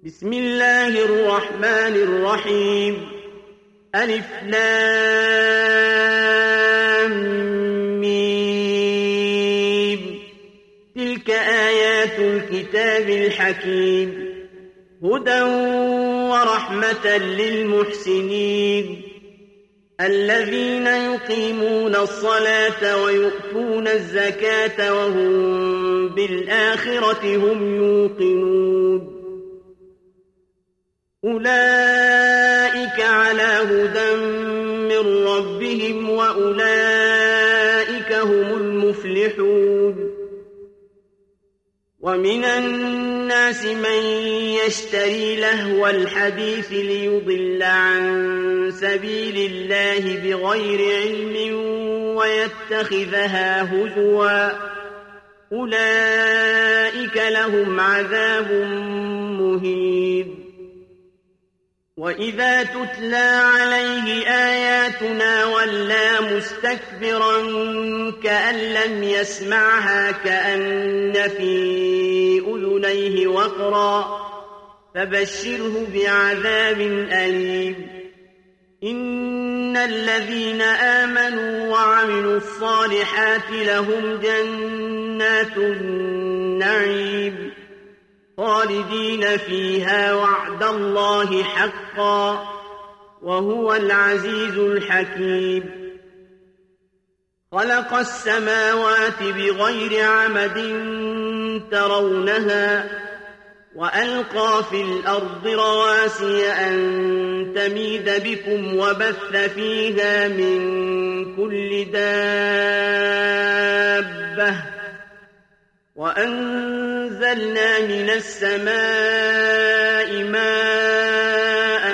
بسم الله الرحمن الرحيم ألف لام ميم تلك آيات الكتاب الحكيم هدى ورحمة للمحسنين الذين يقيمون الصلاة ويؤتون الزكاة وهم بالآخرة هم يوقنون أولئك على هدى من ربهم وأولئك هم المفلحون ومن الناس من يشتري لهو الحديث ليضل عن سبيل الله بغير علم ويتخذها هزوا أولئك لهم عذاب مهين وإذا تتلى عليه آياتنا ولى مستكبرا كأن لم يسمعها كأن في أذنيه وقرا فبشره بعذاب أليم إن الذين آمنوا وعملوا الصالحات لهم جنات النعيم خالدين فيها وعد الله حقا وهو العزيز الحكيم خلق السماوات بغير عمد ترونها وألقى في الأرض رواسي أن تميد بكم وبث فيها من كل دابة وأنزلنا من السماء ماء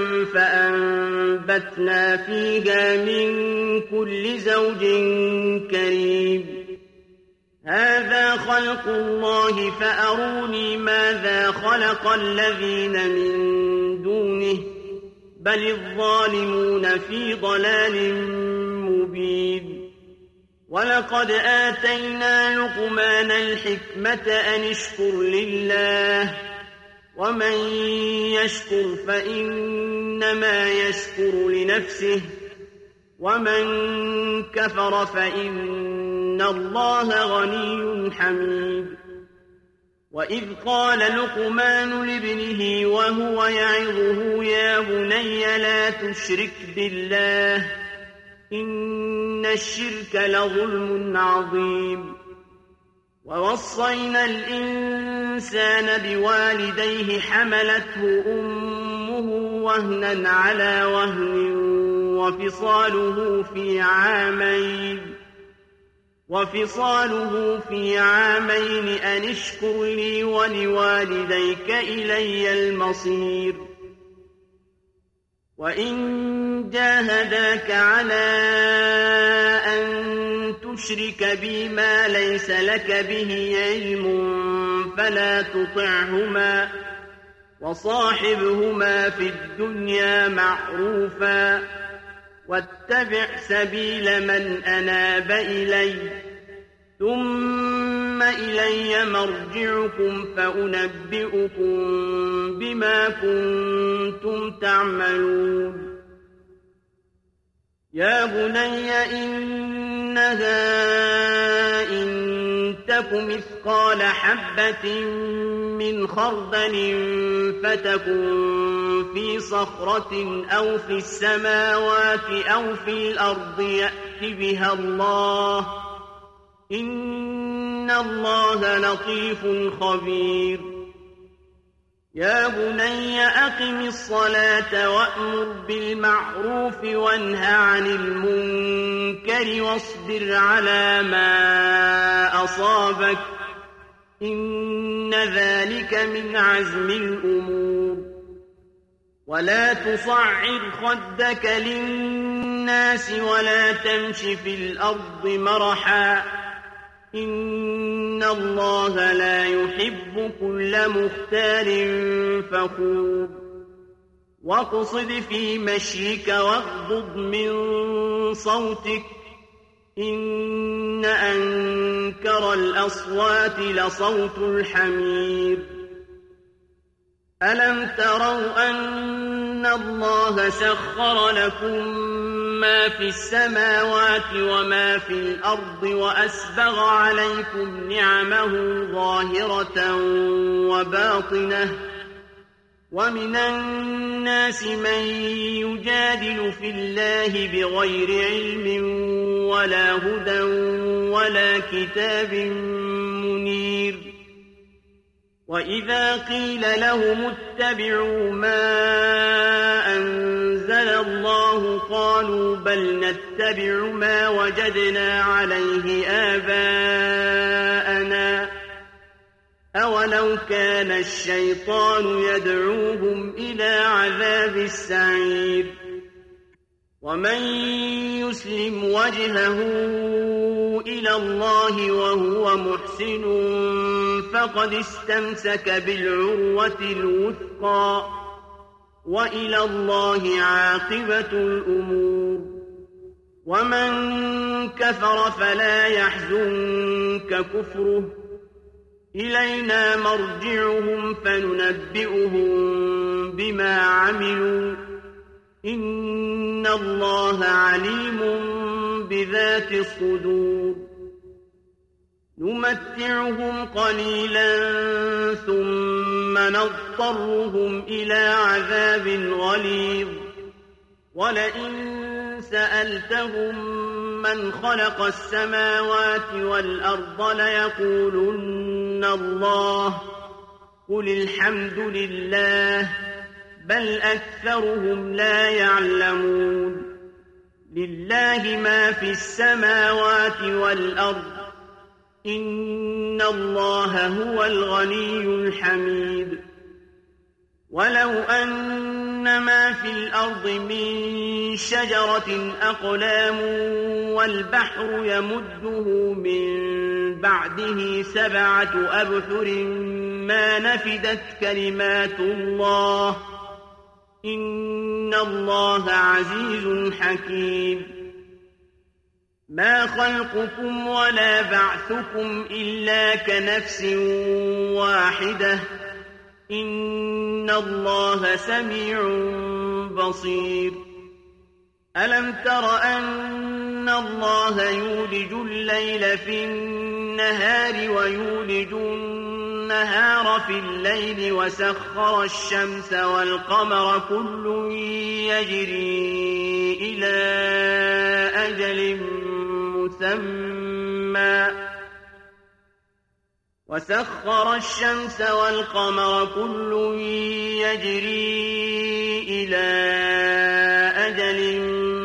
فأنبتنا فيها من كل زوج كريم هذا خلق الله فأروني ماذا خلق الذين من دونه بل الظالمون في ضلال مبين ولقد آتينا لقمان الحكمة أن اشكر لله ومن يشكر فإنما يشكر لنفسه ومن كفر فإن الله غني حميد وإذ قال لقمان لابنه وهو يعظه يا بني لا تشرك بالله إن الشرك لظلم عظيم ووصينا الإنسان بوالديه حملته أمه وهنا على وهن وفصاله في عامين أن اشكر لي ولوالديك إلي المصير وإن جاهداك على أن تشرك بي ما ليس لك به علم فلا تطعهما وصاحبهما في الدنيا معروفا واتبع سبيل من أناب إلي ثم إلي مرجعكم فأنبئكم بما كنتم تعملون يا بني إنها إن تك مثقال حبة من خردل فتكن في صخرة أو في السماوات أو في الأرض يأت بها الله إن الله لطيف خبير يا بني أقم الصلاة وأمر بالمعروف وانه عن المنكر واصبر على ما أصابك إن ذلك من عزم الأمور ولا تصعر خدك للناس ولا تمش في الأرض مرحا إن الله لا يحب كل مختال فخور واقصد في مشيك واغضض من صوتك إن أنكر الأصوات لصوت الحمير ألم تروا أن الله سخر لكم ما في السماوات وما في الأرض وأسبغ عليكم نعمه ظاهرة وباطنة ومن الناس من يجادل في الله بغير علم ولا هدى ولا كتاب منير وإذا قيل لهم اتبعوا ما أنزل الله قالوا بل نتبع ما وجدنا عليه آباءنا أولو كان الشيطان يدعوهم إلى عذاب السعير ومن يسلم وجهه إلى الله وهو محسن فقد استمسك بالعروة الوثقى وإلى الله عاقبة الأمور ومن كفر فلا يحزنك كفره إلينا مرجعهم فننبئهم بما عملوا إن الله عليم بذات الصدور نمتعهم قليلا ثم نضطرهم إلى عذاب غليظ ولئن سألتهم من خلق السماوات والأرض ليقولن الله قل الحمد لله بل أكثرهم لا يعلمون لله ما في السماوات والأرض إن الله هو الغني الحميد ولو أن ما في الأرض من شجرة أقلام والبحر يمده من بعده 7 أبحر ما نفدت كلمات الله إن الله عزيز حكيم ما خلقكم ولا بعثكم إلا كنفس واحدة إن الله سميع بصير ألم تر أن الله يولج الليل في النهار ويولج النهار في الليل وسخر الشمس والقمر كل يجري إلى أجل مسمى وسخر الشمس والقمر كل يجري إلى أجل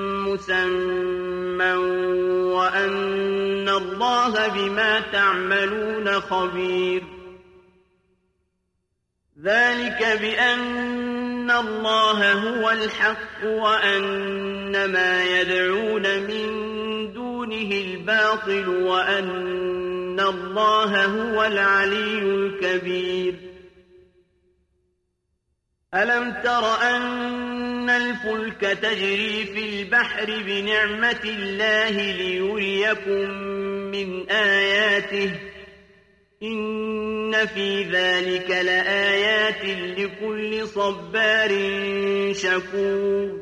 مسمى وأن الله بما تعملون خبير ذلك بأن الله هو الحق وأن ما يدعون من دونه الباطل وأن الله هو العلي الكبير ألم تر أن الفلك تجري في البحر بنعمة الله ليريكم من آياته إن في ذلك لآيات لكل صبار شكور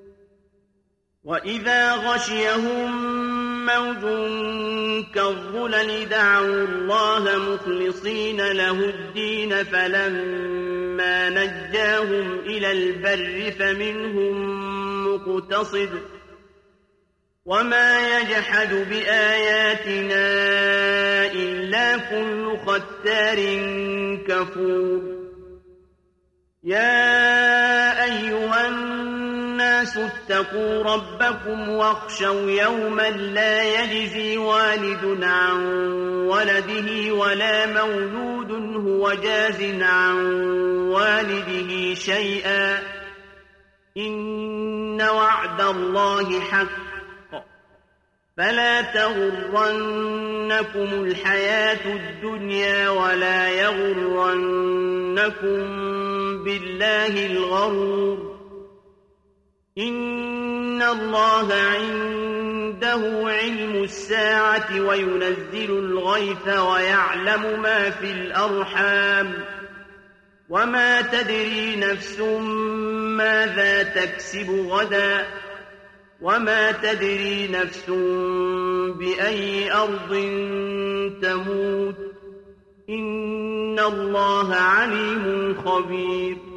وإذا غشيهم موج كالظلل دعوا الله مخلصين له الدين فلما نجاهم إلى البر فمنهم مقتصد وما يجحد بآياتنا إلا كل ختار كفور يا أيها الناس اتقوا ربكم واخشوا يوما لا يجزي والد عن ولده ولا مولود هو جاز عن والده شيئا إن وعد الله حق فلا تغرنكم الحياة الدنيا ولا يغرنكم بالله الغرور إن الله عنده علم الساعة وينزل الغيث ويعلم ما في الأرحام وما تدري نفس ماذا تكسب غدا وما تدري نفس بأي أرض تموت إن الله عليم خبير